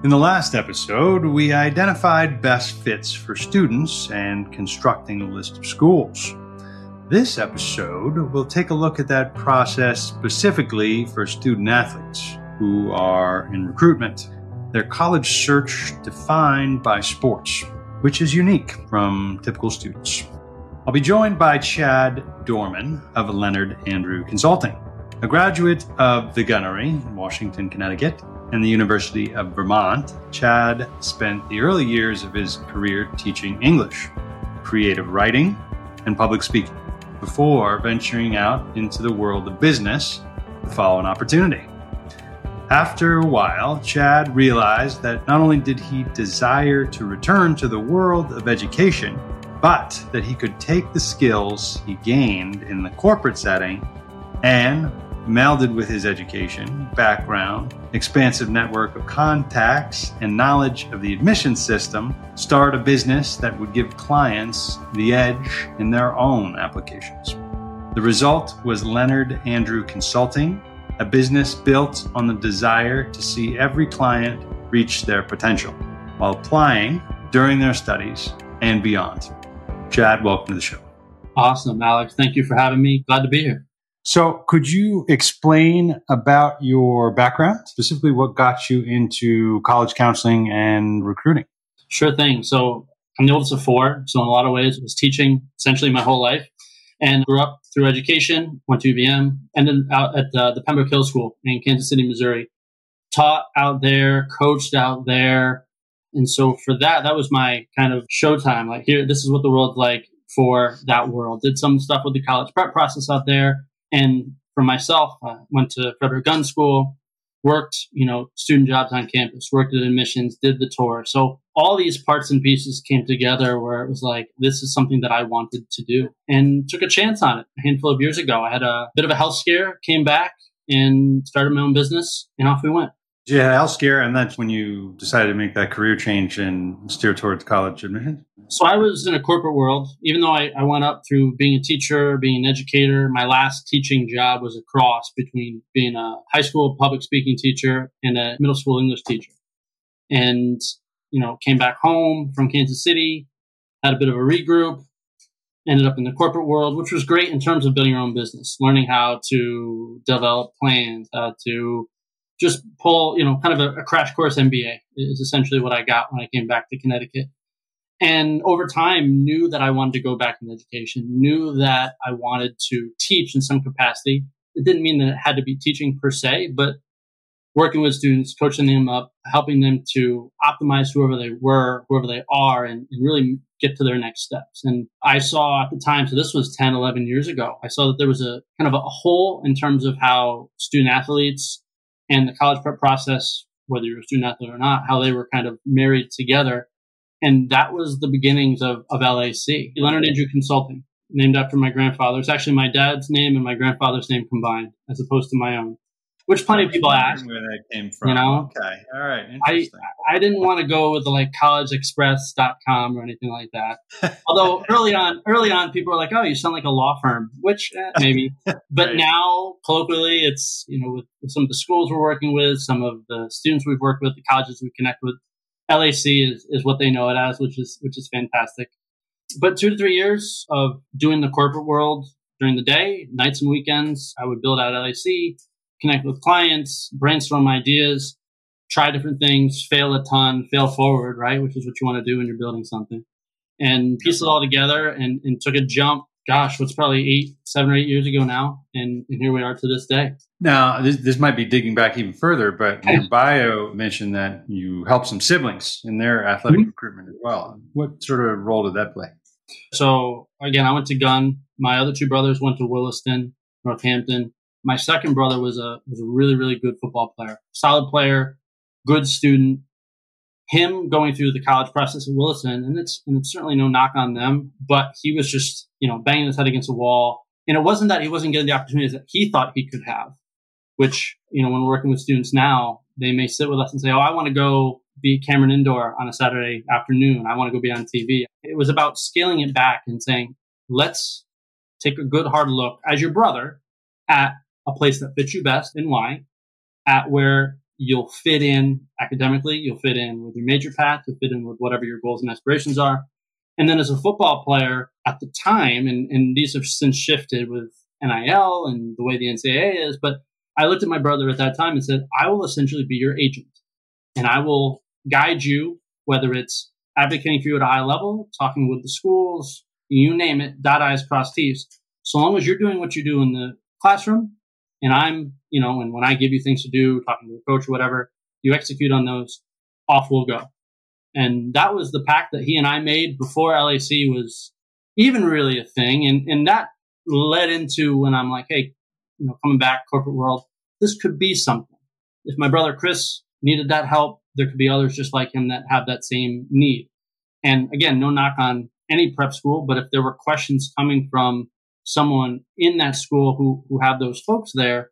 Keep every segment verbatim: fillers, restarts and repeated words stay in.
In the last episode, we identified best fits for students and constructing a list of schools. This episode, we'll take a look at that process specifically for student athletes who are in recruitment. Their college search defined by sports, which is unique from typical students. I'll be joined by Chad Dorman of Leonard Andrew Consulting, a graduate of the Gunnery in Washington, Connecticut, and the University of Vermont. Chad spent the early years of his career teaching English, creative writing, and public speaking before venturing out into the world of business to follow an opportunity. After a while, Chad realized that not only did he desire to return to the world of education, but that he could take the skills he gained in the corporate setting and, melded with his education, background, expansive network of contacts, and knowledge of the admissions system, start a business that would give clients the edge in their own applications. The result was Leonard Andrew Consulting, a business built on the desire to see every client reach their potential while applying during their studies and beyond. Chad, welcome to the show. Awesome, Alex. Thank you for having me. Glad to be here. So could you explain about your background, specifically what got you into college counseling and recruiting? Sure thing. So I'm the oldest of four. So in a lot of ways, I was teaching essentially my whole life and grew up through education, went to U V M, ended out at the, the Pembroke Hill School in Kansas City, Missouri. Taught out there, coached out there. And so for that, that was my kind of showtime. Like here, this is what the world's like for that world. Did some stuff with the college prep process out there. And for myself, I went to Frederick Gun School, worked, you know, student jobs on campus, worked at admissions, did the tour. So all these parts and pieces came together where it was like, this is something that I wanted to do and took a chance on it a handful of years ago. I had a bit of a health scare, came back and started my own business, and off we went. Yeah, health scare, and that's when you decided to make that career change and steer towards college admissions? So I was in a corporate world. Even though I, I went up through being a teacher, being an educator, my last teaching job was a cross between being a high school public speaking teacher and a middle school English teacher. And, you know, came back home from Kansas City, had a bit of a regroup, ended up in the corporate world, which was great in terms of building your own business, learning how to develop plans, how to just pull, you know, kind of a, a crash course M B A is essentially what I got when I came back to Connecticut. And over time, knew that I wanted to go back in education, knew that I wanted to teach in some capacity. It didn't mean that it had to be teaching per se, but working with students, coaching them up, helping them to optimize whoever they were, whoever they are, and, and really get to their next steps. And I saw at the time, so this was ten, eleven years ago, I saw that there was a kind of a hole in terms of how student athletes and the college prep process, whether you're a student athlete or not, how they were kind of married together. And that was the beginnings of, of L A C, Leonard Andrew Consulting, named after my grandfather. It's actually my dad's name and my grandfather's name combined, as opposed to my own, which plenty of people ask. Where that came from. You know? Okay. All right. I, I didn't want to go with the like college express dot com or anything like that. Although early on, early on, people were like, oh, you sound like a law firm, which eh, maybe. But right. Now, colloquially, it's, you know, with, with some of the schools we're working with, some of the students we've worked with, the colleges we connect with, L A C is, is what they know it as, which is which is fantastic. But two to three years of doing the corporate world during the day, nights and weekends, I would build out L A C, connect with clients, brainstorm ideas, try different things, fail a ton, fail forward, right? Which is what you want to do when you're building something. And piece it all together and, and took a jump, gosh, what's probably eight, seven or eight years ago now. And, and here we are to this day. Now, this, this might be digging back even further, but your bio mentioned that you helped some siblings in their athletic mm-hmm. recruitment as well. What sort of role did that play? So, again, I went to Gunn. My other two brothers went to Williston, Northampton. My second brother was a was a really, really good football player, solid player, good student. Him going through the college process at Williston, and it's and it's certainly no knock on them, but he was just, you know, banging his head against the wall. And it wasn't that he wasn't getting the opportunities that he thought he could have, which, you know, when we're working with students now, they may sit with us and say, oh, I want to go be Cameron Indoor on a Saturday afternoon. I want to go be on T V. It was about scaling it back and saying, let's take a good hard look as your brother at a place that fits you best and why, at where you'll fit in academically, you'll fit in with your major path, you'll fit in with whatever your goals and aspirations are. And then as a football player at the time, and, and these have since shifted with N I L and the way the N C double A is, but I looked at my brother at that time and said, I will essentially be your agent and I will guide you, whether it's advocating for you at a high level, talking with the schools, you name it, dot I's, cross T's. So long as you're doing what you do in the classroom and I'm, you know, and when I give you things to do, talking to a coach or whatever, you execute on those, off we'll go. And that was the pact that he and I made before L A C was even really a thing. And, and that led into when I'm like, hey, you know, coming back corporate world, this could be something. If my brother Chris needed that help, there could be others just like him that have that same need. And again, no knock on any prep school, but if there were questions coming from someone in that school who, who have those folks there,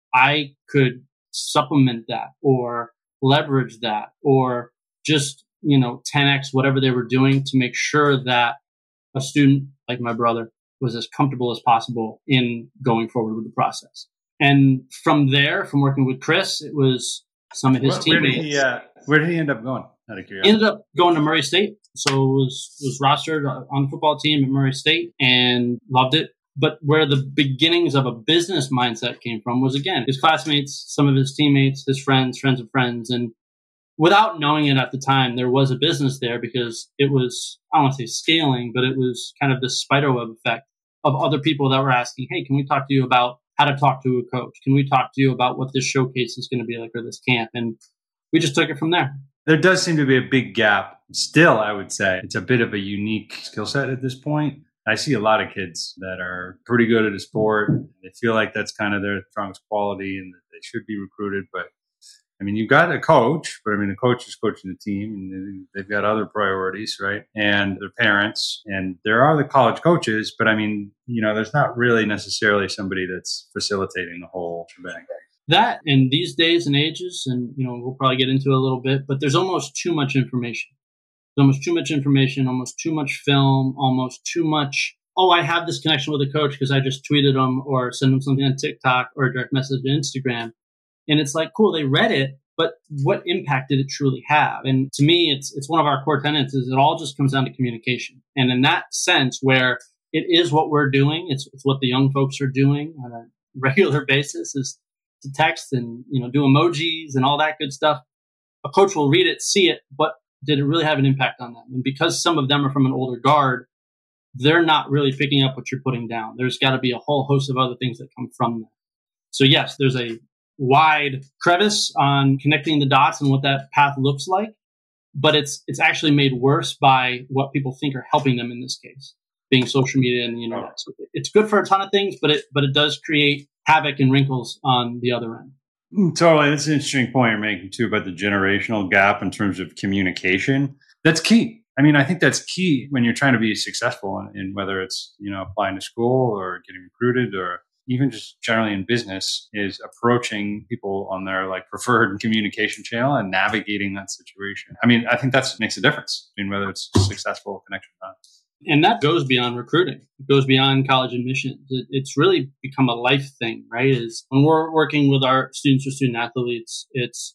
I could supplement that or leverage that or just, you know, ten X whatever they were doing to make sure that a student like my brother was as comfortable as possible in going forward with the process. And from there, from working with Chris, it was some of his where, teammates. Where did, he, uh, where did he end up going? Out of curiosity. Ended up going to Murray State. So was was rostered on the football team at Murray State and loved it. But where the beginnings of a business mindset came from was, again, his classmates, some of his teammates, his friends, friends of friends. And without knowing it at the time, there was a business there because it was, I don't want to say scaling, but it was kind of this spiderweb effect of other people that were asking, hey, can we talk to you about how to talk to a coach? Can we talk to you about what this showcase is going to be like or this camp? And we just took it from there. There does seem to be a big gap. Still, I would say it's a bit of a unique skill set at this point. I see a lot of kids that are pretty good at a sport. They feel like that's kind of their strongest quality and that they should be recruited. But I mean, you've got a coach, but I mean, the coach is coaching the team and they've got other priorities, right? And their parents, and there are the college coaches, but I mean, you know, there's not really necessarily somebody that's facilitating the whole shebang. That and these days and ages, and, you know, we'll probably get into it a little bit, but there's almost too much information. There's almost too much information, almost too much film, almost too much, oh, I have this connection with a coach because I just tweeted them or sent them something on TikTok or a direct message on Instagram. And it's like, cool, they read it, but what impact did it truly have? And to me, it's it's one of our core tenets is it all just comes down to communication. And in that sense, where it is what we're doing, it's, it's what the young folks are doing on a regular basis is to text and, you know, do emojis and all that good stuff. A coach will read it, see it, but did it really have an impact on them? And because some of them are from an older guard, they're not really picking up what you're putting down. There's got to be a whole host of other things that come from that. So yes, there's a wide crevice on connecting the dots and what that path looks like, but it's it's actually made worse by what people think are helping them in this case, being social media and the internet. So it's good for a ton of things, but it but it does create havoc and wrinkles on the other end. Totally. That's an interesting point you're making too about the generational gap in terms of communication. That's key. I mean, I think that's key when you're trying to be successful in, in whether it's, you know, applying to school or getting recruited or even just generally in business is approaching people on their like preferred communication channel and navigating that situation. I mean, I think that makes a difference between whether it's successful connection or not. And that goes beyond recruiting. It goes beyond college admissions. It, it's really become a life thing, right? Is when we're working with our students or student athletes, it's,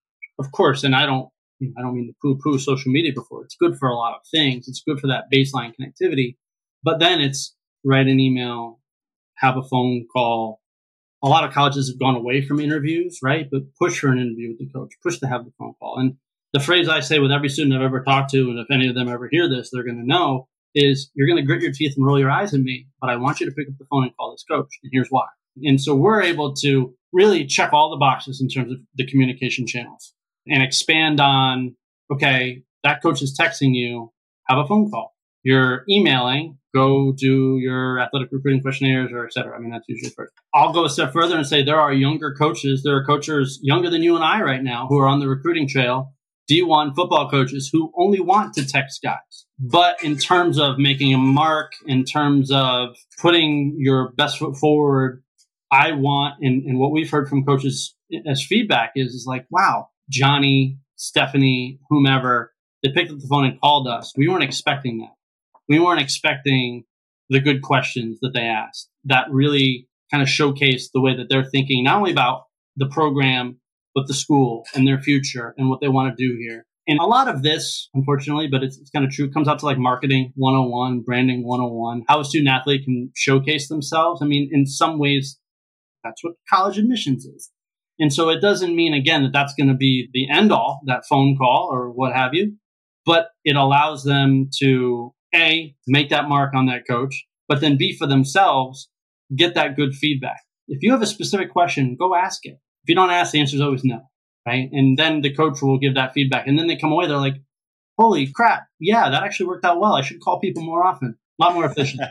of course, and I don't, you know, I don't mean to poo-poo social media before. It's good for a lot of things. It's good for that baseline connectivity. But then it's write an email, have a phone call. A lot of colleges have gone away from interviews, right? But push for an interview with the coach, push to have the phone call. And the phrase I say with every student I've ever talked to, and if any of them ever hear this, they're going to know, is you're going to grit your teeth and roll your eyes at me, but I want you to pick up the phone and call this coach. And here's why. And so we're able to really check all the boxes in terms of the communication channels and expand on, okay, that coach is texting you, have a phone call. You're emailing, go do your athletic recruiting questionnaires or et cetera. I mean, that's usually first. I'll go a step further and say there are younger coaches, there are coaches younger than you and I right now who are on the recruiting trail, D one football coaches who only want to text guys. But in terms of making a mark, in terms of putting your best foot forward, I want, and, and what we've heard from coaches as feedback is, is like, wow, Johnny, Stephanie, whomever, they picked up the phone and called us. We weren't expecting that. We weren't expecting the good questions that they asked that really kind of showcased the way that they're thinking, not only about the program, with the school and their future and what they want to do here. And a lot of this, unfortunately, but it's, it's kind of true, comes out to like marketing one oh one, branding one oh one, how a student athlete can showcase themselves. I mean, in some ways, that's what college admissions is. And so it doesn't mean, again, that that's going to be the end all, that phone call or what have you, but it allows them to, A, make that mark on that coach, but then B, for themselves, get that good feedback. If you have a specific question, go ask it. If you don't ask, the answer is always no, right? And then the coach will give that feedback. And then they come away, they're like, holy crap, yeah, that actually worked out well. I should call people more often, a lot more efficient.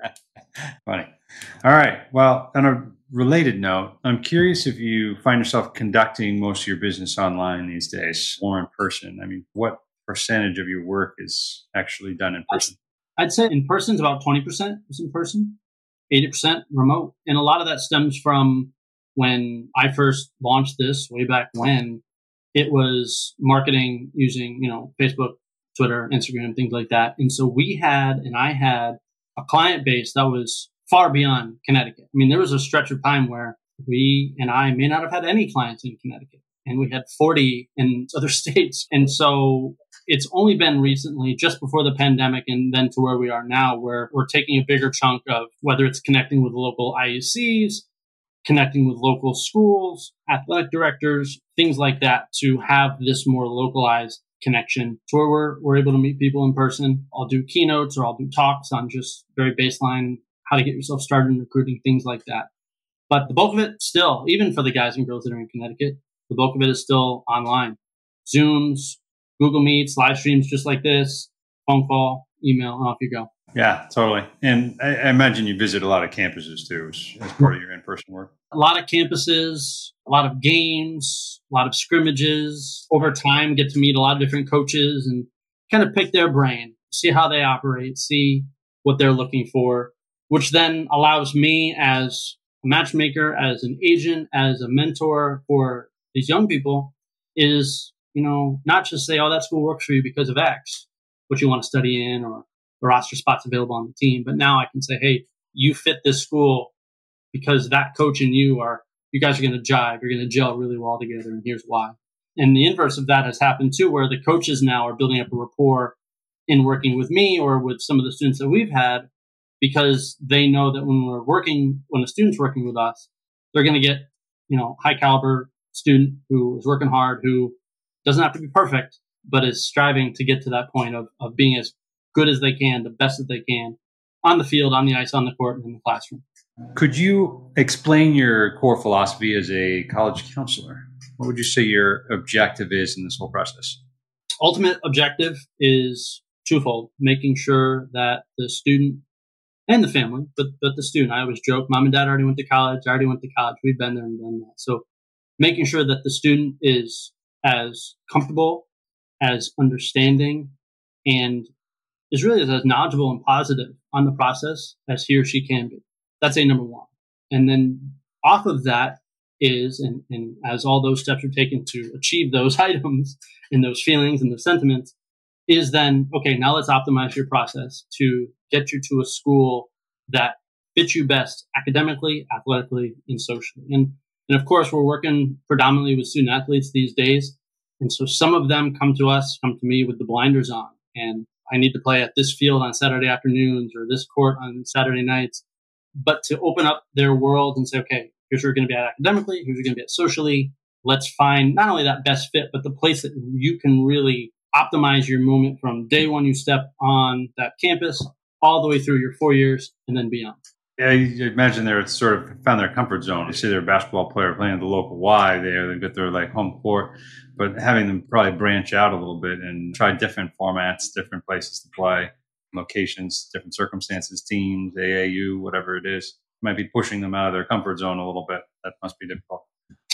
Funny. All right. Well, on a related note, I'm curious if you find yourself conducting most of your business online these days or in person. I mean, what percentage of your work is actually done in person? I'd say in person is about twenty percent is in person, eighty percent remote. And a lot of that stems from when I first launched this way back when. It was marketing using, you know, Facebook, Twitter, Instagram, things like that. And so we had, and I had a client base that was far beyond Connecticut. I mean, there was a stretch of time where we and I may not have had any clients in Connecticut, and we had forty in other states. And so it's only been recently, just before the pandemic and then to where we are now, where we're taking a bigger chunk of whether it's connecting with local I U Cs, connecting with local schools, athletic directors, things like that, to have this more localized connection to where we're, we're able to meet people in person. I'll do keynotes or I'll do talks on just very baseline, how to get yourself started in recruiting, things like that. But the bulk of it still, even for the guys and girls that are in Connecticut, the bulk of it is still online. Zooms, Google Meets, live streams just like this, phone call, email, and off you go. Yeah, totally. And I, I imagine you visit a lot of campuses too as, as part of your in-person work. A lot of campuses, a lot of games, a lot of scrimmages. Over time, get to meet a lot of different coaches and kind of pick their brain, see how they operate, see what they're looking for, which then allows me as a matchmaker, as an agent, as a mentor for these young people is, you know, not just say, oh, that school works for you because of X, what you want to study in, or the roster spots available on the team. But now I can say, hey, you fit this school because that coach and you are, you guys are going to jive, you're going to gel really well together, and here's why. And the inverse of that has happened too, where the coaches now are building up a rapport in working with me or with some of the students that we've had, because they know that when we're working, when a student's working with us, they're going to get, you know, high caliber student who is working hard, who doesn't have to be perfect, but is striving to get to that point of, of being as good as they can, the best that they can on the field, on the ice, on the court, and in the classroom. Could you explain your core philosophy as a college counselor? What would you say your objective is in this whole process? Ultimate objective is twofold: making sure that the student and the family, but but the student, I always joke, mom and dad already went to college, I already went to college, we've been there and done that. So making sure that the student is as comfortable, as understanding, and is really as knowledgeable and positive on the process as he or she can be. That's a number one. And then off of that is, and, and as all those steps are taken to achieve those items and those feelings and those sentiments, is then, okay, now let's optimize your process to get you to a school that fits you best academically, athletically, and socially. And, and of course, we're working predominantly with student athletes these days. And so some of them come to us, come to me with the blinders on, and I need to play at this field on Saturday afternoons or this court on Saturday nights. But to open up their world and say, okay, here's where you're going to be at academically, here's where you're going to be at socially. Let's find not only that best fit, but the place that you can really optimize your moment from day one you step on that campus all the way through your four years and then beyond. Yeah, you imagine they're sort of found their comfort zone. You say they're a basketball player playing at the local Y there, they've got their like home court, but having them probably branch out a little bit and try different formats, different places to play, locations, different circumstances, teams, A A U, whatever it is, might be pushing them out of their comfort zone a little bit. That must be difficult.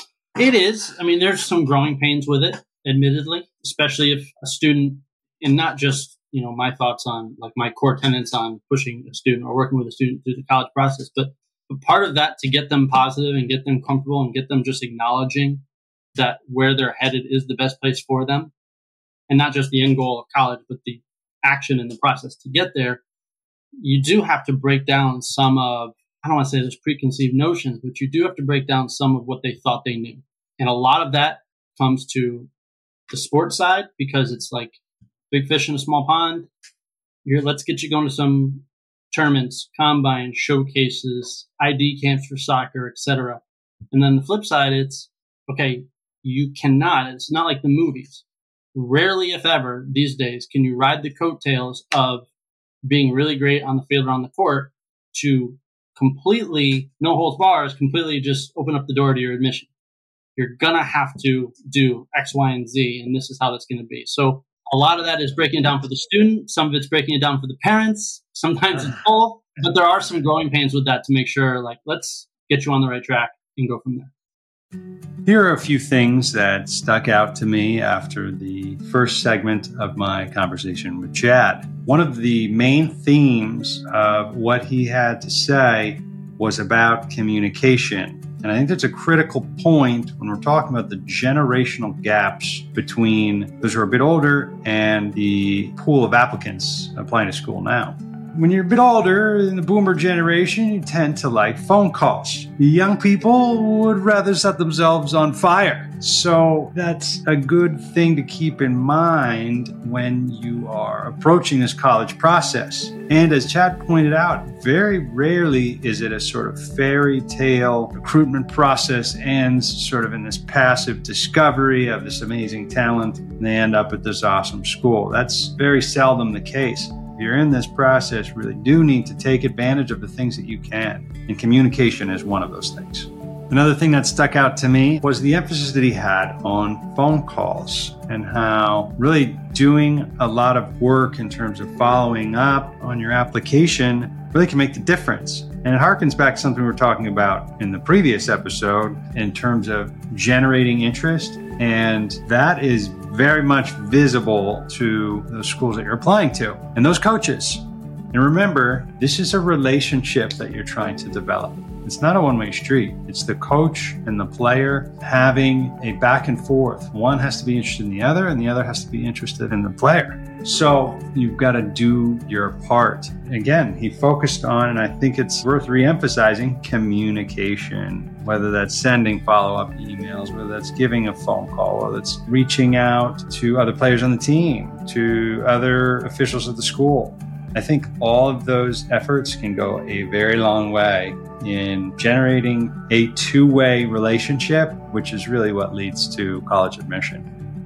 It is. I mean, there's some growing pains with it, admittedly, especially if a student, and not just, you know, my thoughts on like my core tenets on pushing a student or working with a student through the college process, but, but part of that to get them positive and get them comfortable and get them just acknowledging that where they're headed is the best place for them, and not just the end goal of college, but the action and the process to get there. You do have to break down some of, I don't want to say there's preconceived notions, but you do have to break down some of what they thought they knew. And a lot of that comes to the sports side because it's like big fish in a small pond. Here, let's get you going to some tournaments, combines, showcases, I D camps for soccer, et cetera. And then the flip side, it's, okay, you cannot, it's not like the movies. Rarely, if ever, these days, can you ride the coattails of being really great on the field or on the court to completely, no holds bars, completely just open up the door to your admission. You're going to have to do X, Y, and Z, and this is how that's going to be. So a lot of that is breaking it down for the student. Some of it's breaking it down for the parents. Sometimes it's both, but there are some growing pains with that to make sure, like, let's get you on the right track and go from there. Here are a few things that stuck out to me after the first segment of my conversation with Chad. One of the main themes of what he had to say was about communication. And I think that's a critical point when we're talking about the generational gaps between those who are a bit older and the pool of applicants applying to school now. When you're a bit older, in the boomer generation, you tend to like phone calls. The young people would rather set themselves on fire. So that's a good thing to keep in mind when you are approaching this college process. And as Chad pointed out, very rarely is it a sort of fairy tale recruitment process ends sort of in this passive discovery of this amazing talent, and they end up at this awesome school. That's very seldom the case. If you're in this process, really do need to take advantage of the things that you can. And communication is one of those things. Another thing that stuck out to me was the emphasis that he had on phone calls and how really doing a lot of work in terms of following up on your application really can make the difference. And it harkens back to something we were talking about in the previous episode in terms of generating interest. And that is very much visible to those schools that you're applying to and those coaches. And remember, this is a relationship that you're trying to develop. It's not a one-way street. It's the coach and the player having a back and forth. One has to be interested in the other, and the other has to be interested in the player. So you've got to do your part. Again, he focused on, and I think it's worth re-emphasizing, communication, whether that's sending follow-up emails, whether that's giving a phone call, whether it's reaching out to other players on the team, to other officials at the school. I think all of those efforts can go a very long way in generating a two-way relationship, which is really what leads to college admission.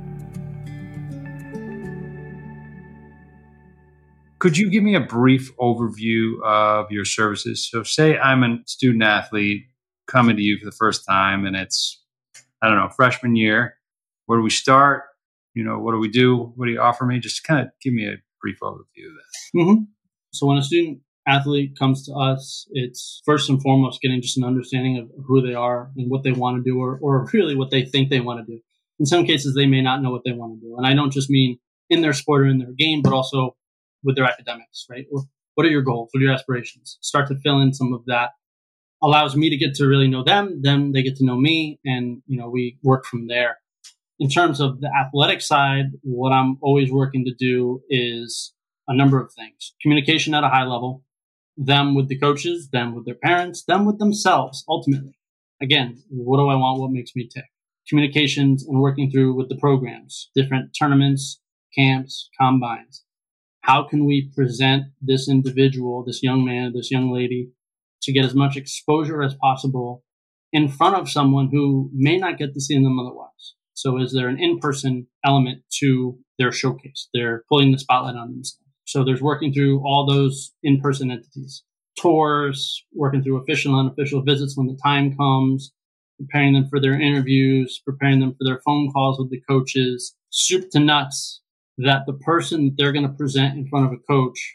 Could you give me a brief overview of your services? So say I'm a student athlete coming to you for the first time and it's, I don't know, freshman year. Where do we start? You know, what do we do? What do you offer me? Just kind of give me a brief overview of that. Mm-hmm. So when a student athlete comes to us, it's first and foremost getting just an understanding of who they are and what they want to do, or, or really what they think they want to do. In some cases, they may not know what they want to do. And I don't just mean in their sport or in their game, but also with their academics, right? Or what are your goals? What are your aspirations? Start to fill in some of that. Allows me to get to really know them. Then they get to know me, and you know we work from there. In terms of the athletic side, what I'm always working to do is a number of things. Communication at a high level, them with the coaches, them with their parents, them with themselves, ultimately. Again, what do I want? What makes me tick? Communications and working through with the programs, different tournaments, camps, combines. How can we present this individual, this young man, this young lady, to get as much exposure as possible in front of someone who may not get to see them otherwise? So is there an in-person element to their showcase? They're pulling the spotlight on themselves. So there's working through all those in-person entities, tours, working through official and unofficial visits when the time comes, preparing them for their interviews, preparing them for their phone calls with the coaches, soup to nuts, that the person that they're going to present in front of a coach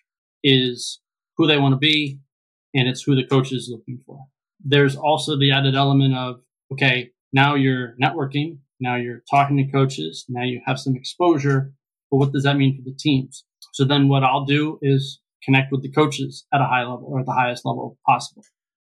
is who they want to be, and it's who the coach is looking for. There's also the added element of, okay, now you're networking, now you're talking to coaches, now you have some exposure, but what does that mean for the teams? So then what I'll do is connect with the coaches at a high level or at the highest level possible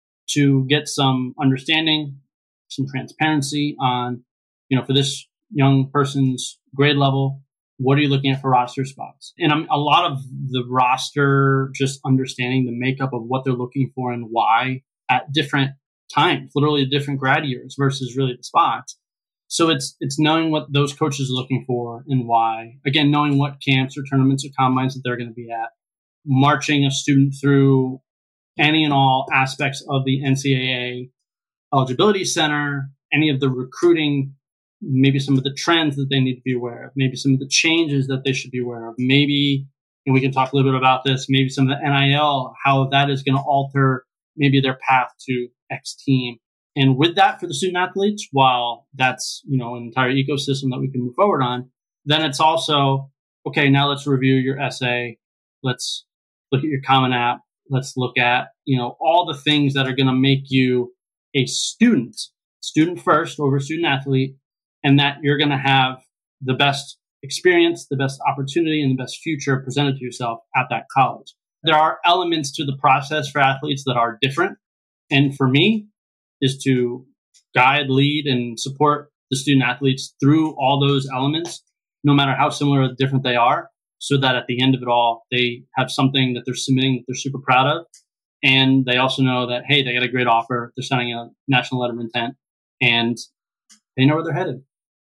to get some understanding, some transparency on, you know, for this young person's grade level, what are you looking at for roster spots? And I'm, a lot of the roster, just understanding the makeup of what they're looking for and why at different times, literally different grad years versus really the spots. So it's it's knowing what those coaches are looking for and why. Again, knowing what camps or tournaments or combines that they're going to be at. Marching a student through any and all aspects of the N C double A eligibility center, any of the recruiting, maybe some of the trends that they need to be aware of, maybe some of the changes that they should be aware of, maybe, and we can talk a little bit about this, maybe some of the N I L, how that is going to alter maybe their path to X team. And with that for the student athletes, while that's, you know, an entire ecosystem that we can move forward on, then it's also, okay, now let's review your essay. Let's look at your Common App. Let's look at, you know, all the things that are going to make you a student, student first over student athlete, and that you're going to have the best experience, the best opportunity, and the best future presented to yourself at that college. There are elements to the process for athletes that are different. And for me, is to guide, lead, and support the student athletes through all those elements, no matter how similar or different they are, so that at the end of it all, they have something that they're submitting that they're super proud of. And they also know that, hey, they got a great offer. They're signing a national letter of intent, and they know where they're headed.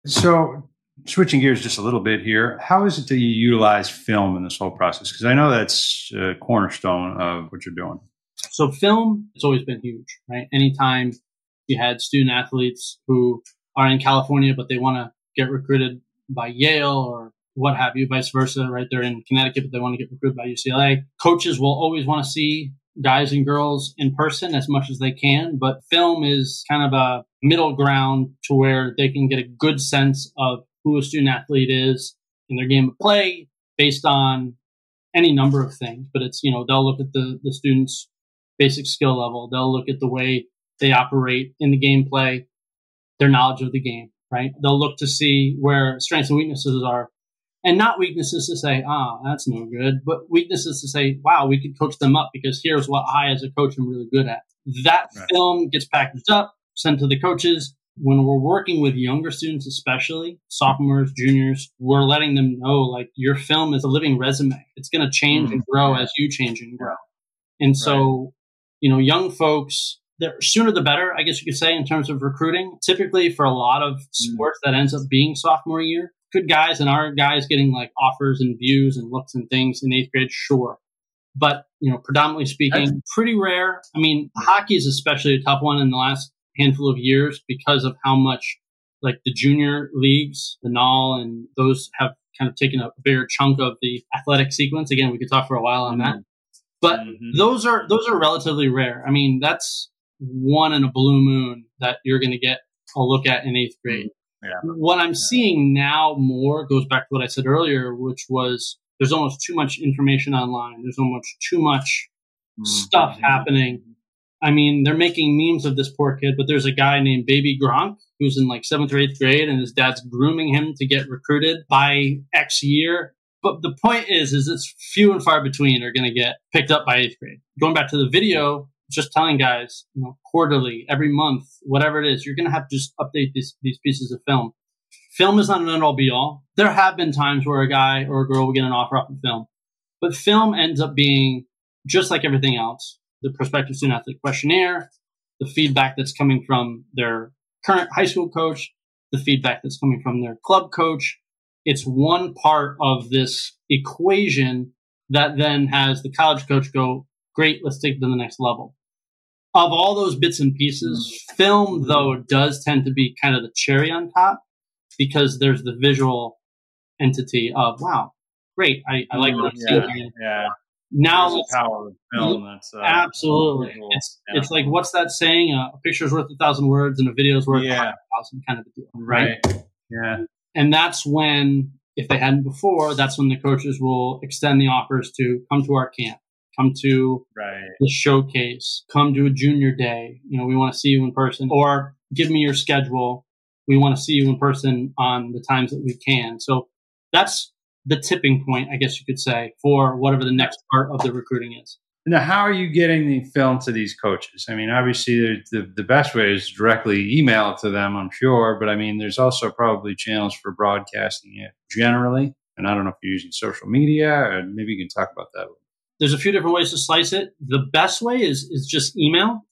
So switching gears just a little bit here, how is it that you utilize film in this whole process? Because I know that's a cornerstone of what you're doing. So film, it's always been huge, right? Anytime you had student athletes who are in California, but they want to get recruited by Yale or what have you, vice versa, right? They're in Connecticut, but they want to get recruited by U C L A. Coaches will always want to see guys and girls in person as much as they can, but film is kind of a middle ground to where they can get a good sense of who a student athlete is in their game of play based on any number of things. But it's, you know, they'll look at the, the students' basic skill level. They'll look at the way they operate in the gameplay, their knowledge of the game, right? They'll look to see where strengths and weaknesses are, and not weaknesses to say, ah, that's no good, but weaknesses to say, wow, we could coach them up because here's what I, as a coach, am really good at. That right. Film gets packaged up, sent to the coaches. When we're working with younger students, especially sophomores, juniors, we're letting them know, like, your film is a living resume. It's going to change mm-hmm. and grow as you change and grow. And so, right. you know, young folks, the sooner the better, I guess you could say, in terms of recruiting. Typically for a lot of sports mm-hmm. that ends up being sophomore year, good guys and our guys getting like offers and views and looks and things in eighth grade, sure. But, you know, predominantly speaking, That's- pretty rare. I mean, hockey is especially a tough one in the last handful of years because of how much like the junior leagues, the N A L, and those have kind of taken a bigger chunk of the athletic sequence. Again, we could talk for a while on that. But mm-hmm. those are those are relatively rare. I mean, that's one in a blue moon that you're going to get a look at in eighth grade. Yeah. What I'm yeah. seeing now more goes back to what I said earlier, which was there's almost too much information online. There's almost too much mm-hmm. stuff happening. I mean, they're making memes of this poor kid, but there's a guy named Baby Gronk who's in like seventh or eighth grade, and his dad's grooming him to get recruited by X year. But the point is, is it's few and far between are going to get picked up by eighth grade. Going back to the video, just telling guys, you know, quarterly, every month, whatever it is, you're going to have to just update these, these pieces of film. Film is not an end-all be-all. There have been times where a guy or a girl will get an offer off of film, but film ends up being just like everything else. The prospective student athlete questionnaire, the feedback that's coming from their current high school coach, the feedback that's coming from their club coach. It's one part of this equation that then has the college coach go, great, let's take it to the next level. Of all those bits and pieces, mm-hmm. film, though, does tend to be kind of the cherry on top because there's the visual entity of, wow, great, I, I like what I'm yeah, seeing. Yeah. Now, the power of film. That's uh, absolutely. Visual. It's yeah. it's like, what's that saying? Uh, a picture's worth a thousand words, and a video's worth yeah. a hundred thousand, kind of a deal, right? right? Yeah. And that's when, if they hadn't before, that's when the coaches will extend the offers to come to our camp, come to right. the showcase, come to a junior day. You know, we want to see you in person, or give me your schedule. We want to see you in person on the times that we can. So that's the tipping point, I guess you could say, for whatever the next part of the recruiting is. Now, how are you getting the film to these coaches? I mean, obviously, the, the best way is directly email it to them, I'm sure. But I mean, there's also probably channels for broadcasting it generally. And I don't know if you're using social media, or maybe you can talk about that. There's a few different ways to slice it. The best way is is just email,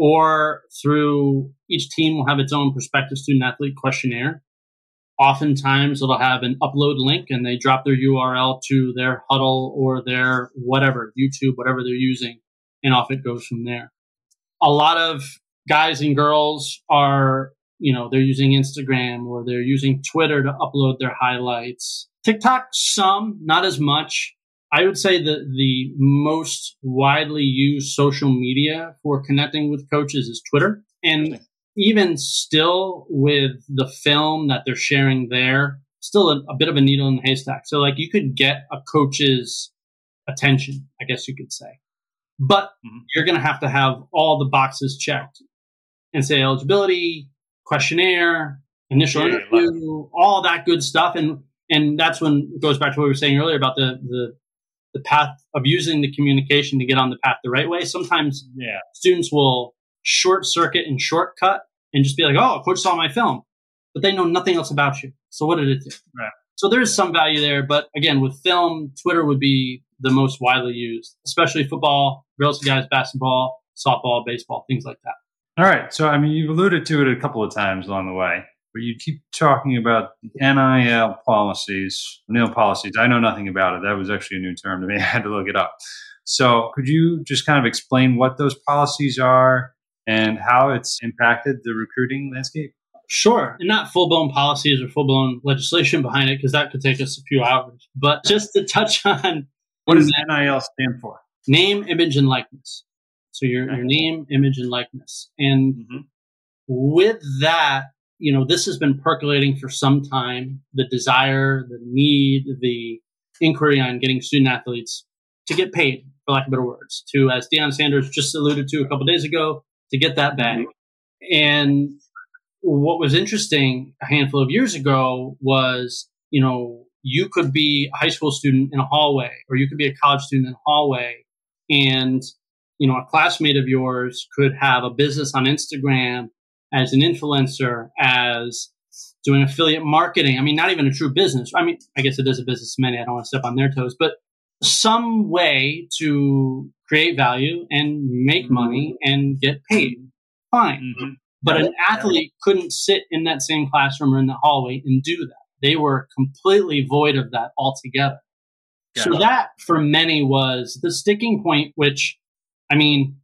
or through each team will have its own prospective student athlete questionnaire. Oftentimes it'll have an upload link and they drop their U R L to their Huddle or their whatever, YouTube, whatever they're using, and off it goes from there. A lot of guys and girls are, you know, they're using Instagram or they're using Twitter to upload their highlights. TikTok, some, not as much. I would say that the most widely used social media for connecting with coaches is Twitter. And even still with the film that they're sharing there, still a, a bit of a needle in the haystack. So like you could get a coach's attention, I guess you could say. But mm-hmm. you're going to have to have all the boxes checked. N C double A eligibility, questionnaire, initial yeah, interview, all that good stuff. And and that's when it goes back to what we were saying earlier about the the the path of using the communication to get on the path the right way. Sometimes yeah. students will short circuit and shortcut and just be like, oh, coach saw my film, but they know nothing else about you. So what did it do? Right. So there is some value there. But again, with film, Twitter would be the most widely used, especially football, girls and guys basketball, softball, baseball, things like that. All right. So, I mean, you've alluded to it a couple of times along the way, but you keep talking about the N I L policies, N I L policies. I know nothing about it. That was actually a new term to me. I had to look it up. So could you just kind of explain what those policies are and how it's impacted the recruiting landscape? Sure. And not full-blown policies or full-blown legislation behind it, because that could take us a few hours. But just to touch on... What does N I L stand for? Name, image, and likeness. So your, your name, image, and likeness. And mm-hmm. with that, you know, this has been percolating for some time, the desire, the need, the inquiry on getting student athletes to get paid, for lack of better words, to, as Deion Sanders just alluded to a couple of days ago, to get that bag. Mm-hmm. And what was interesting a handful of years ago was, you know, you could be a high school student in a hallway, or you could be a college student in a hallway, and you know, a classmate of yours could have a business on Instagram as an influencer, as doing affiliate marketing. I mean, not even a true business. I mean, I guess it is a business to many. I don't want to step on their toes, but some way to create value and make money and get paid. Fine. Mm-hmm. But an athlete couldn't sit in that same classroom or in the hallway and do that. They were completely void of that altogether. Yeah. So that, for many, was the sticking point, which, I mean,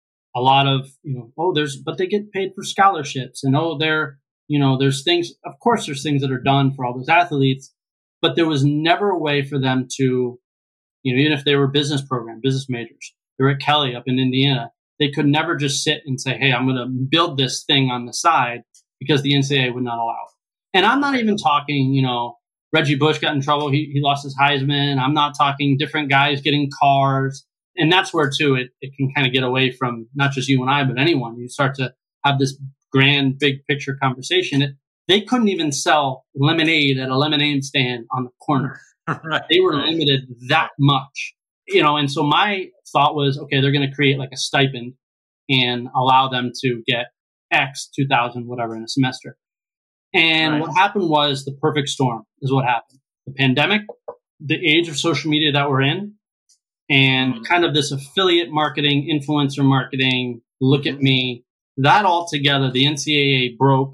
a lot of, you know, oh, there's, but they get paid for scholarships, and oh, they're, you know, there's things, of course, there's things that are done for all those athletes, but there was never a way for them to, you know, even if they were business program, business majors, they were at Kelly up in Indiana, they could never just sit and say, hey, I'm going to build this thing on the side, because the N C double A would not allow it. And I'm not even talking, you know, Reggie Bush got in trouble. He, he lost his Heisman. I'm not talking different guys getting cars. And that's where, too, it, it can kind of get away from not just you and I, but anyone. You start to have this grand, big picture conversation. It, they couldn't even sell lemonade at a lemonade stand on the corner. Right. They were limited that much. You know, and so my thought was, okay, they're going to create like a stipend and allow them to get X, two thousand, whatever, in a semester. And right. what happened was the perfect storm is what happened. The pandemic, the age of social media that we're in, and mm-hmm. kind of this affiliate marketing, influencer marketing, look at me, that all together, the N C double A broke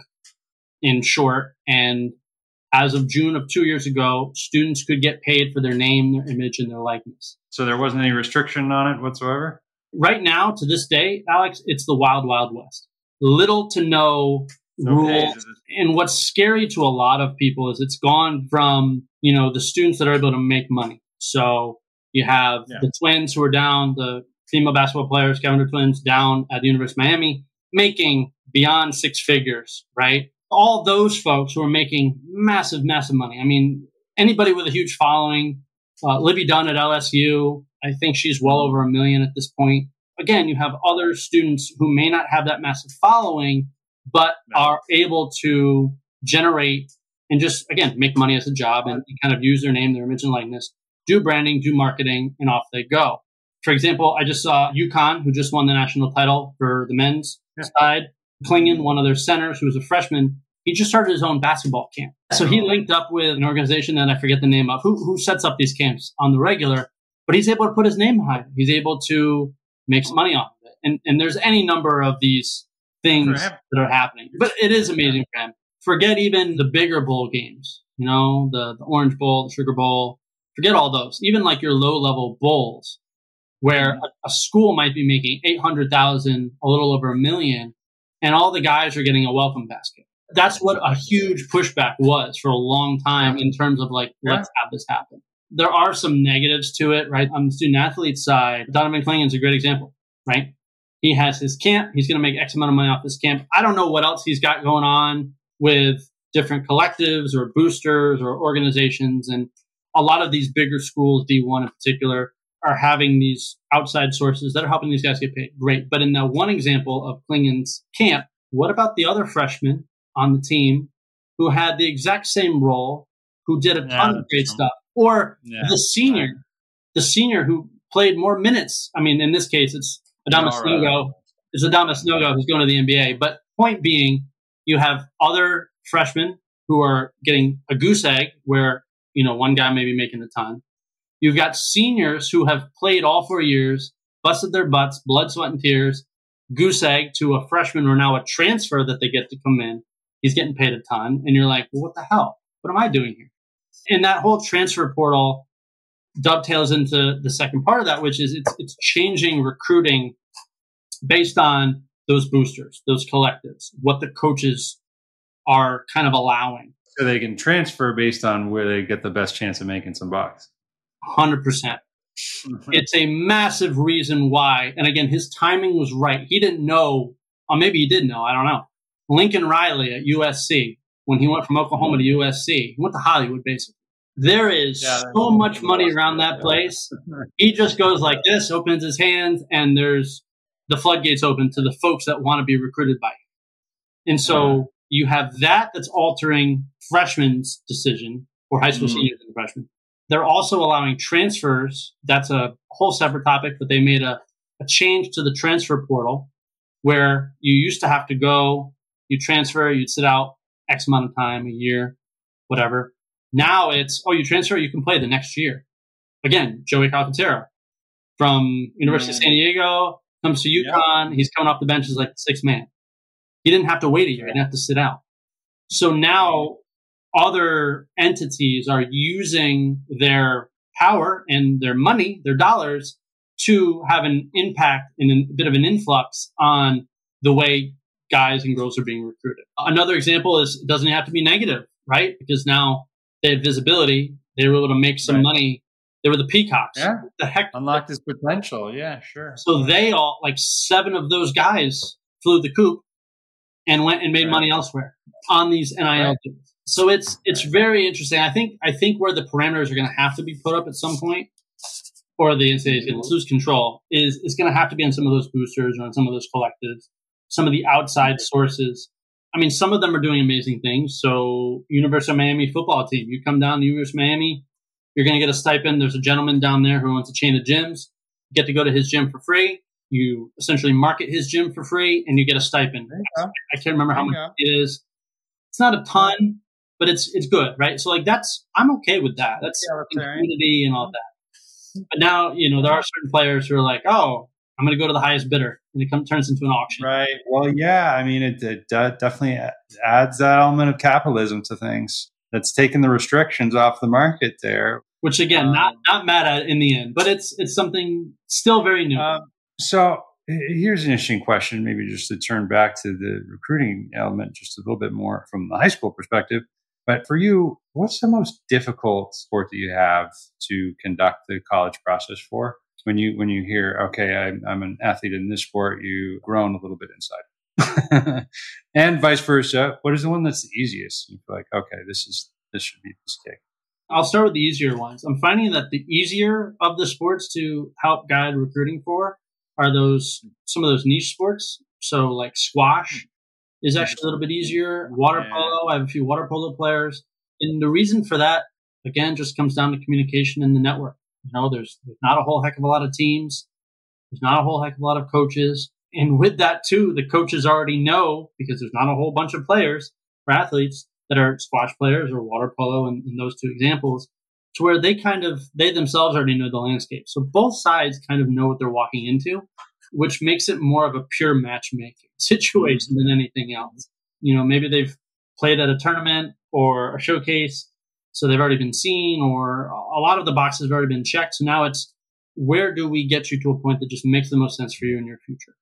in short. And as of June of two years ago, students could get paid for their name, their image, and their likeness. So there wasn't any restriction on it whatsoever? Right now, to this day, Alex, it's the wild, wild west. Little to no rules. Okay. And what's scary to a lot of people is it's gone from, you know, the students that are able to make money. So you have yeah. the twins who are down, the female basketball players, Calendar Twins, down at the University of Miami, making beyond six figures, right? All those folks who are making massive, massive money. I mean, anybody with a huge following, uh, Livy Dunn at L S U, I think she's well over a million at this point. Again, you have other students who may not have that massive following, but no. are able to generate and just, again, make money as a job and, and kind of use their name, their image and likeness, do branding, do marketing, and off they go. For example, I just saw UConn, who just won the national title for the men's yeah. side. Klingon, one of their centers, who was a freshman, he just started his own basketball camp. So he linked up with an organization that I forget the name of, who, who sets up these camps on the regular, but he's able to put his name behind it. He's able to make some money off of it. And and there's any number of these things that are happening. But it is amazing for him. Forget even the bigger bowl games, you know, the, the Orange Bowl, the Sugar Bowl. Forget all those. Even like your low-level bowls, where a, a school might be making eight hundred thousand, a little over a million, and all the guys are getting a welcome basket. That's what a huge pushback was for a long time in terms of like, let's have this happen. There are some negatives to it, right? On the student athlete side, Donovan Clingan's a great example, right? He has his camp. He's going to make X amount of money off this camp. I don't know what else he's got going on with different collectives or boosters or organizations. And a lot of these bigger schools, D one in particular, are having these outside sources that are helping these guys get paid. Great. But in that one example of Clingan's camp, what about the other freshmen on the team who had the exact same role, who did a ton yeah, of great stuff? Or yeah, the senior, right. the senior who played more minutes. I mean, in this case, it's Adama Snogo. It's Adama Snogo who's going to the N B A. But point being, you have other freshmen who are getting a goose egg where, you know, one guy may be making a ton. You've got seniors who have played all four years, busted their butts, blood, sweat, and tears, goose egg to a freshman or now a transfer that they get to come in. He's getting paid a ton. And you're like, well, what the hell? What am I doing here? And that whole transfer portal dovetails into the second part of that, which is it's it's changing recruiting based on those boosters, those collectives, what the coaches are kind of allowing. So they can transfer based on where they get the best chance of making some bucks. one hundred percent. It's a massive reason why. And again, his timing was right. He didn't know, or maybe he did know, I don't know. Lincoln Riley at U S C, when he went from Oklahoma to U S C, he went to Hollywood, basically. There is yeah, so much money around that place. He just goes like this, opens his hands, and there's the floodgates open to the folks that want to be recruited by him. And so you have that that's altering freshmen's decision, or high school mm-hmm. seniors and freshmen. They're also allowing transfers. That's a whole separate topic, but they made a, a change to the transfer portal where you used to have to go, you transfer, you'd sit out X amount of time, a year, whatever. Now it's, oh, you transfer, you can play the next year. Again, Joey Calcaterra from University yeah. of San Diego comes to UConn. Yeah. He's coming off the bench as like the sixth man. He didn't have to wait a year. He didn't have to sit out. So now other entities are using their power and their money, their dollars, to have an impact and a bit of an influx on the way guys and girls are being recruited. Another example is it doesn't have to be negative, right? Because now they have visibility. They were able to make some right. money. They were the Peacocks. Yeah. What the heck? Unlocked his potential. Yeah, sure. So they all, like seven of those guys flew the coop and went and made right. money elsewhere on these N I L right. deals. So it's it's very interesting. I think I think where the parameters are going to have to be put up at some point, or the N C double A is going to lose control, is is going to have to be on some of those boosters or on some of those collectives, some of the outside sources. I mean, some of them are doing amazing things. So University of Miami football team, you come down to University of Miami, you're going to get a stipend. There's a gentleman down there who owns a chain of gyms. You get to go to his gym for free. You essentially market his gym for free, and you get a stipend. I can't remember how much it is. It's not a ton, but it's it's good, right? So like that's I'm okay with that. That's community and all that. But now you know there are certain players who are like, oh, I'm going to go to the highest bidder, and it comes turns into an auction. Right. Well, yeah. I mean, it, it uh, definitely adds that element of capitalism to things. That's taking the restrictions off the market there. Which again, um, not not mad at in the end, but it's it's something still very new. Um, so here's an interesting question, maybe just to turn back to the recruiting element just a little bit more from the high school perspective. But for you, what's the most difficult sport that you have to conduct the college process for? When you when you hear, okay, I'm, I'm an athlete in this sport, you groan a little bit inside, and vice versa. What is the one that's the easiest? You feel like, okay, this is this should be this kick. I'll start with the easier ones. I'm finding that the easier of the sports to help guide recruiting for are those some of those niche sports. So like squash is actually a little bit easier. Water polo, I have a few water polo players, and the reason for that again just comes down to communication and the network. You know, there's, there's not a whole heck of a lot of teams. There's not a whole heck of a lot of coaches. And with that, too, the coaches already know, because there's not a whole bunch of players or athletes that are squash players or water polo in, in those two examples, to where they kind of, they themselves already know the landscape. So both sides kind of know what they're walking into, which makes it more of a pure matchmaking situation than anything else. You know, maybe they've played at a tournament or a showcase, so they've already been seen, or a lot of the boxes have already been checked. So now it's, where do we get you to a point that just makes the most sense for you in your future?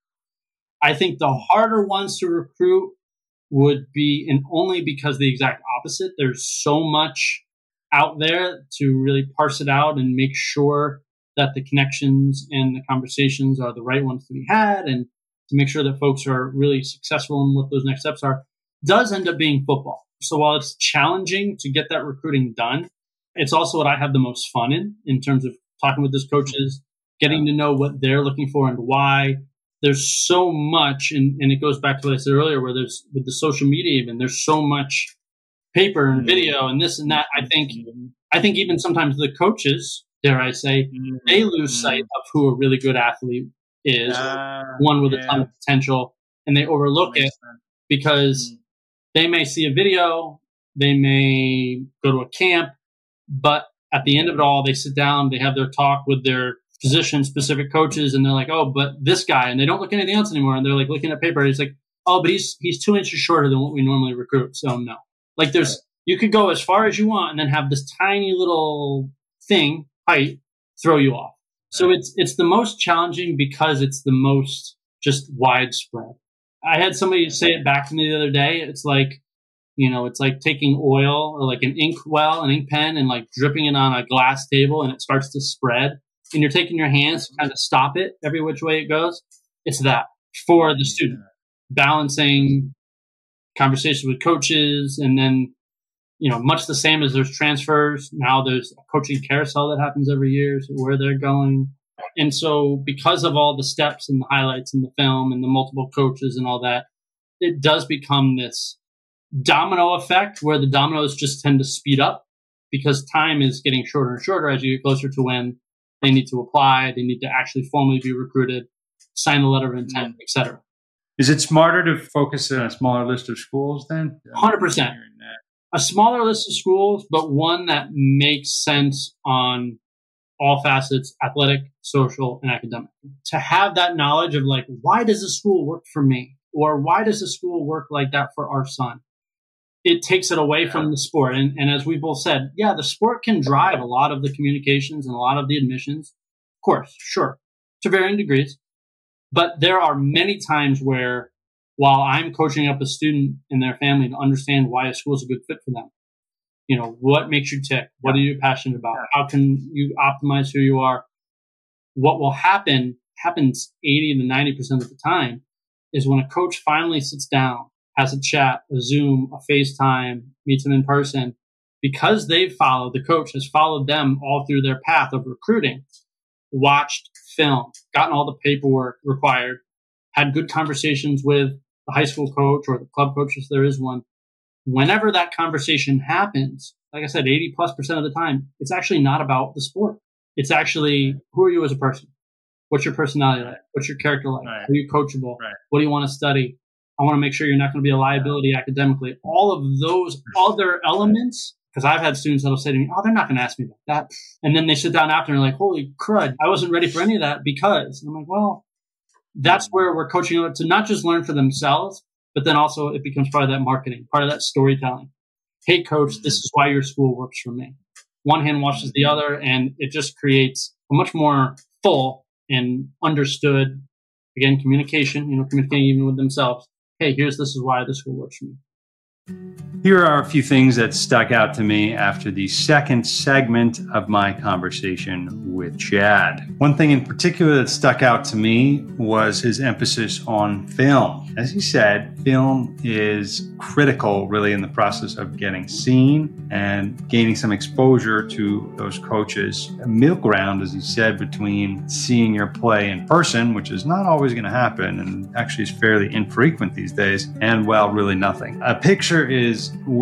I think the harder ones to recruit would be, and only because the exact opposite, there's so much out there to really parse it out and make sure that the connections and the conversations are the right ones to be had, and to make sure that folks are really successful in what those next steps are, does end up being football. So while it's challenging to get that recruiting done, it's also what I have the most fun in, in terms of talking with those coaches, getting to know what they're looking for and why. There's so much, and, and it goes back to what I said earlier, where there's, with the social media even, there's so much paper and video and this and that. I think, I think even sometimes the coaches, dare I say, they lose sight of who a really good athlete is, uh, one with yeah. a ton of potential, and they overlook it sense. because mm. they may see a video, they may go to a camp, but at the end of it all, they sit down, they have their talk with their position-specific coaches, and they're like, oh, but this guy, and they don't look at anything else anymore, and they're like looking at paper, and it's like, oh, but he's he's two inches shorter than what we normally recruit, so no. Like there's, you could go as far as you want and then have this tiny little thing, height, throw you off. So it's it's the most challenging because it's the most just widespread. I had somebody say it back to me the other day. It's like, you know, it's like taking oil or like an ink well, an ink pen, and like dripping it on a glass table, and it starts to spread. And you're taking your hands to kind of stop it every which way it goes. It's that for the student, balancing conversations with coaches, and then, you know, much the same as there's transfers. Now there's a coaching carousel that happens every year, so where they're going. And so because of all the steps and the highlights in the film and the multiple coaches and all that, it does become this domino effect where the dominoes just tend to speed up because time is getting shorter and shorter as you get closer to when they need to apply, they need to actually formally be recruited, sign the letter of intent, et cetera. Is it smarter to focus on a smaller list of schools then? one hundred percent. A smaller list of schools, but one that makes sense on all facets, athletic, social, and academic. To have that knowledge of like, why does a school work for me? Or why does a school work like that for our son? It takes it away from the sport. And, and as we both said, yeah, the sport can drive a lot of the communications and a lot of the admissions. Of course, sure, to varying degrees. But there are many times where, while I'm coaching up a student and their family to understand why a school is a good fit for them, you know, what makes you tick? What are you passionate about? How can you optimize who you are? What will happen, happens eighty to ninety percent of the time, is when a coach finally sits down, has a chat, a Zoom, a FaceTime, meets them in person, because they've followed, the coach has followed them all through their path of recruiting, watched film, gotten all the paperwork required, had good conversations with the high school coach or the club coach if there is one. Whenever that conversation happens, like I said, eighty plus percent of the time, it's actually not about the sport. It's actually, who are you as a person? What's your personality like? What's your character like? Right. Are you coachable? Right. What do you want to study? I want to make sure you're not going to be a liability academically. All of those other elements, because I've had students that'll say to me, oh, they're not going to ask me about that. And then they sit down after and they're like, holy crud, I wasn't ready for any of that because. And I'm like, well, that's where we're coaching them to not just learn for themselves, but then also it becomes part of that marketing, part of that storytelling. Hey, coach, this is why your school works for me. One hand washes the other, and it just creates a much more full and understood, again, communication, you know, communicating even with themselves. Hey, here's this is why the school works for me. Here are a few things that stuck out to me after the second segment of my conversation with Chad. One thing in particular that stuck out to me was his emphasis on film. As he said, film is critical really in the process of getting seen and gaining some exposure to those coaches. A middle ground, as he said, between seeing your play in person, which is not always going to happen and actually is fairly infrequent these days, and, well, really nothing. A picture is worth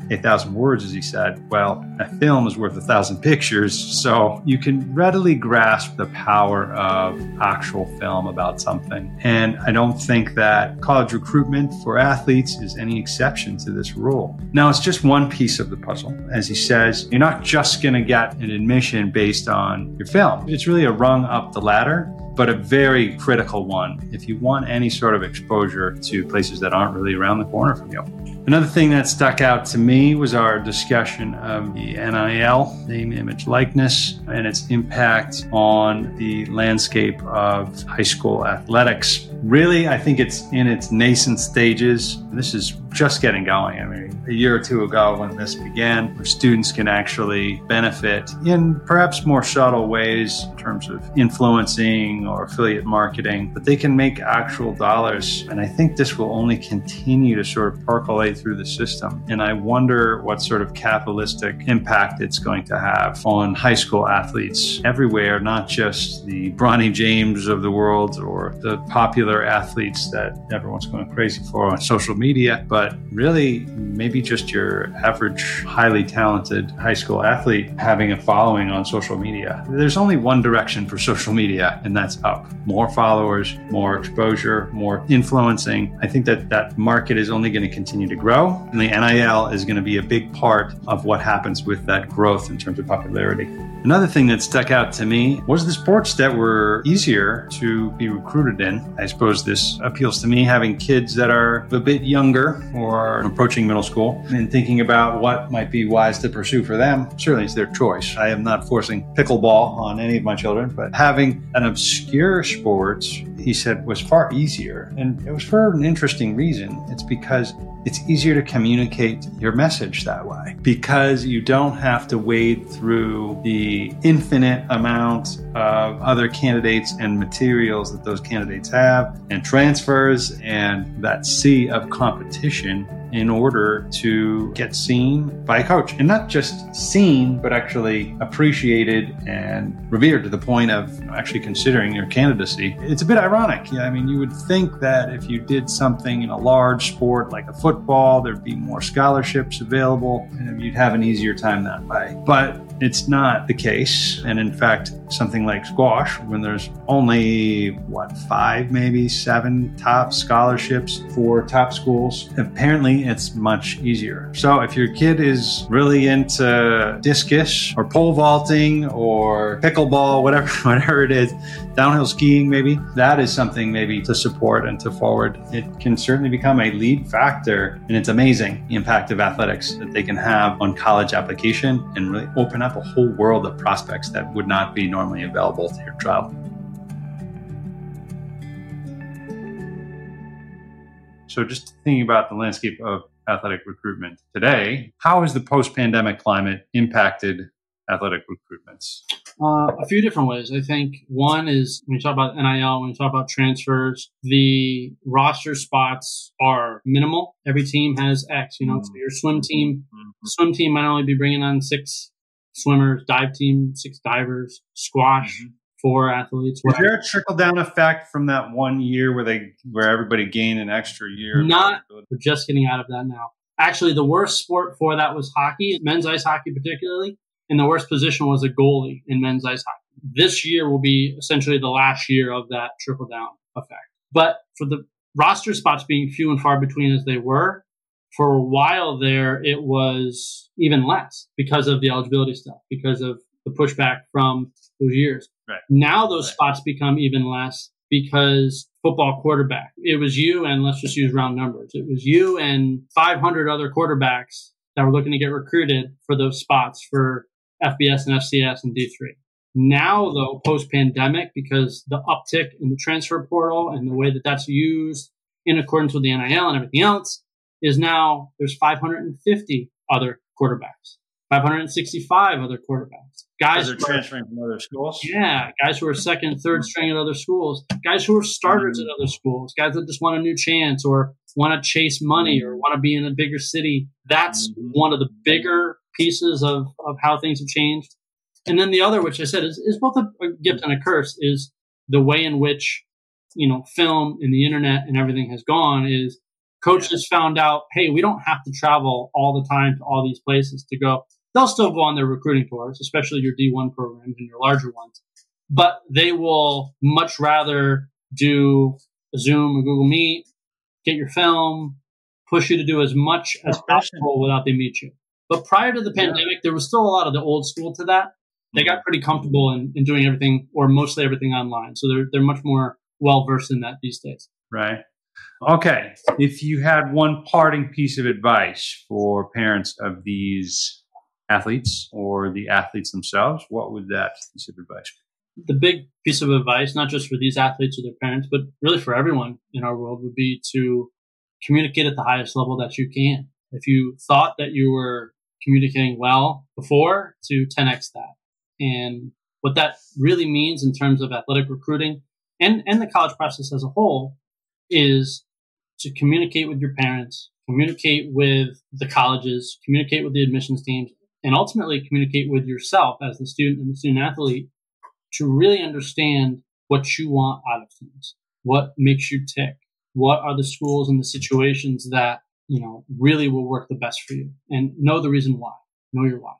a thousand words, as he said. Well, a film is worth a thousand pictures, so you can readily grasp the power of actual film about something. And I don't think that college recruitment for athletes is any exception to this rule. Now, it's just one piece of the puzzle. As he says, you're not just going to get an admission based on your film. It's really a rung up the ladder, but a very critical one if you want any sort of exposure to places that aren't really around the corner from you. Another thing that stuck out to me was our discussion of the N I L, name, image, likeness, and its impact on the landscape of high school athletics. Really, I think it's in its nascent stages. This is just getting going. I mean, a year or two ago when this began, where students can actually benefit in perhaps more subtle ways in terms of influencing or affiliate marketing, but they can make actual dollars. And I think this will only continue to sort of percolate through the system. And I wonder what sort of capitalistic impact it's going to have on high school athletes everywhere, not just the Bronny James of the world or the popular athletes that everyone's going crazy for on social media, but really maybe just your average highly talented high school athlete having a following on social media. There's only one direction for social media, and that's up. More followers, more exposure, more influencing. I think that that market is only going to continue to grow, and the N I L is going to be a big part of what happens with that growth in terms of popularity. Another thing that stuck out to me was the sports that were easier to be recruited in. I suppose this appeals to me, having kids that are a bit younger or approaching middle school and thinking about what might be wise to pursue for them. Certainly it's their choice. I am not forcing pickleball on any of my children, but having an obscure sport, he said, was far easier. And it was for an interesting reason. It's because it's easier to communicate your message that way because you don't have to wade through the infinite amount of other candidates and materials that those candidates have and transfers and that sea of competition in order to get seen by a coach. And not just seen, but actually appreciated and revered to the point of actually considering your candidacy. It's a bit ironic. Yeah, I mean, you would think that if you did something in a large sport like a football, there'd be more scholarships available and you'd have an easier time that way. But it's not the case. And in fact, something like squash, when there's only, what, five, maybe seven top scholarships for top schools, apparently it's much easier. So if your kid is really into discus or pole vaulting or pickleball, whatever, whatever it is, downhill skiing maybe, that is something maybe to support and to forward. It can certainly become a lead factor, and it's amazing the impact of athletics that they can have on college application and really open up a whole world of prospects that would not be normally available to your child. So just thinking about the landscape of athletic recruitment today, how has the post-pandemic climate impacted athletic recruitments? Uh, a few different ways. I think one is when you talk about N I L, when you talk about transfers, the roster spots are minimal. Every team has X, you know, so your swim team, mm-hmm. swim team might only be bringing on six swimmers, dive team, six divers, squash, mm-hmm. four athletes. Is there a trickle down effect from that one year where they where everybody gained an extra year? Not. We're just getting out of that now. Actually, the worst sport for that was hockey, men's ice hockey particularly, and the worst position was a goalie in men's ice hockey. This year will be essentially the last year of that trickle down effect. But for the roster spots being few and far between as they were, for a while there, it was even less because of the eligibility stuff, because of the pushback from those years. Right. Now those right. spots become even less because football quarterback, it was you and let's just use round numbers. It was you and five hundred other quarterbacks that were looking to get recruited for those spots for F B S and F C S and D three. Now, though, post-pandemic, because the uptick in the transfer portal and the way that that's used in accordance with the N I L and everything else, is now there's five hundred fifty other quarterbacks, five hundred sixty-five other quarterbacks. Guys are transferring from other schools? Yeah, guys who are second, third string at other schools, guys who are starters mm-hmm. at other schools, guys that just want a new chance or want to chase money or want to be in a bigger city. That's mm-hmm. one of the bigger pieces of, of how things have changed. And then the other, which I said is, is both a, a gift and a curse, is the way in which, you know, film and the internet and everything has gone is coaches found out, hey, we don't have to travel all the time to all these places to go. They'll still go on their recruiting tours, especially your D one programs and your larger ones. But they will much rather do a Zoom or Google Meet, get your film, push you to do as much as possible without they meet you. But prior to the pandemic, yeah. there was still a lot of the old school to that. They got pretty comfortable in, in doing everything or mostly everything online. So they're they're much more well-versed in that these days. Right. Okay. If you had one parting piece of advice for parents of these athletes or the athletes themselves, what would that piece of advice be? The big piece of advice, not just for these athletes or their parents, but really for everyone in our world, would be to communicate at the highest level that you can. If you thought that you were communicating well before, to ten x that. And what that really means in terms of athletic recruiting and, and the college process as a whole is to communicate with your parents, communicate with the colleges, communicate with the admissions teams, and ultimately communicate with yourself as the student and the student athlete to really understand what you want out of things, what makes you tick, what are the schools and the situations that, you know, really will work the best for you, and know the reason why, know your why.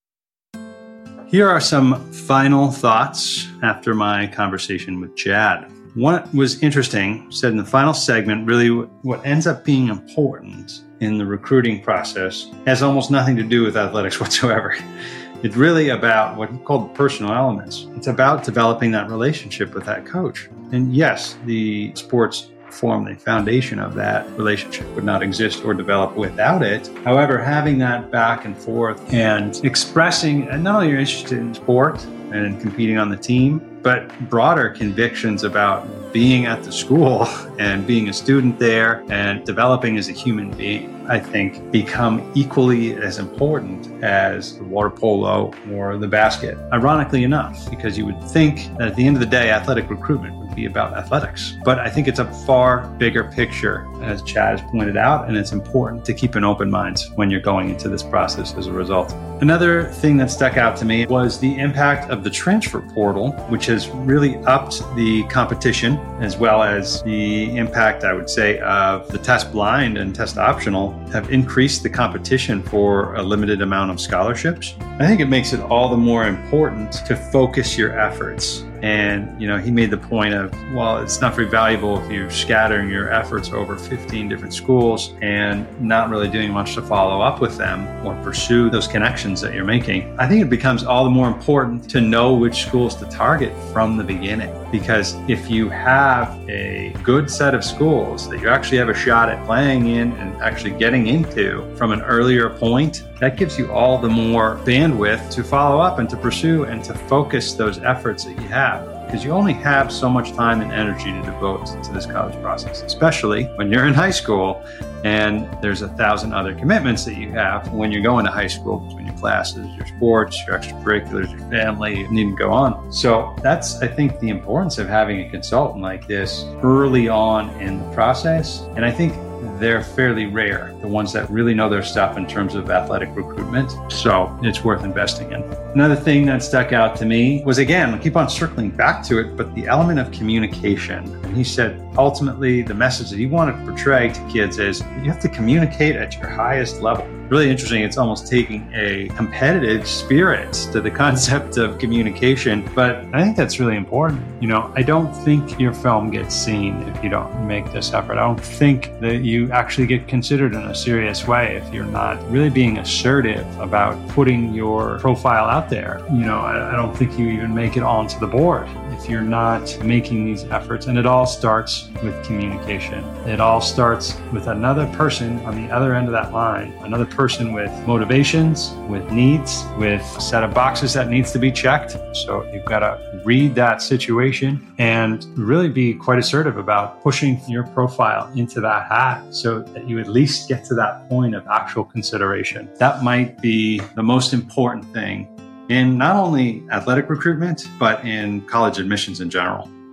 Here are some final thoughts after my conversation with Chad. What was interesting, said in the final segment, really what ends up being important in the recruiting process has almost nothing to do with athletics whatsoever. It's really about what he called personal elements. It's about developing that relationship with that coach. And yes, the sports form the foundation of that relationship would not exist or develop without it. However, having that back and forth and expressing, and not only you're interested in sport and in competing on the team, but broader convictions about being at the school and being a student there and developing as a human being, I think, become equally as important as the water polo or the basket. Ironically enough, because you would think that at the end of the day, athletic recruitment would be about athletics. But I think it's a far bigger picture, as Chad has pointed out, and it's important to keep an open mind when you're going into this process as a result. Another thing that stuck out to me was the impact of the transfer portal, which has really upped the competition, as well as the impact, I would say, of the test blind and test optional have increased the competition for a limited amount of scholarships. I think it makes it all the more important to focus your efforts. And, you know, he made the point of, well, it's not very valuable if you're scattering your efforts over fifteen different schools and not really doing much to follow up with them or pursue those connections that you're making. I think it becomes all the more important to know which schools to target from the beginning. Because if you have a good set of schools that you actually have a shot at playing in and actually getting into from an earlier point, that gives you all the more bandwidth to follow up and to pursue and to focus those efforts that you have. Because you only have so much time and energy to devote to this college process, especially when you're in high school and there's a thousand other commitments that you have when you're going to high school, between your classes, your sports, your extracurriculars, your family, you need to go on. So that's, I think, the importance of having a consultant like this early on in the process. And I think they're fairly rare, the ones that really know their stuff in terms of athletic recruitment. So it's worth investing in. Another thing that stuck out to me was, again, I keep on circling back to it, but the element of communication. And he said, ultimately, the message that he wanted to portray to kids is you have to communicate at your highest level. Really interesting. It's almost taking a competitive spirit to the concept of communication, but I think that's really important. You know, I don't think your film gets seen if you don't make this effort. I don't think that you actually get considered in a serious way if you're not really being assertive about putting your profile out there. You know, I, I don't think you even make it onto the board if you're not making these efforts. And it all starts with communication. It all starts with another person on the other end of that line, another person with motivations, with needs, with a set of boxes that needs to be checked. So you've got to read that situation and really be quite assertive about pushing your profile into that hat so that you at least get to that point of actual consideration. That might be the most important thing in not only athletic recruitment, but in college admissions in general.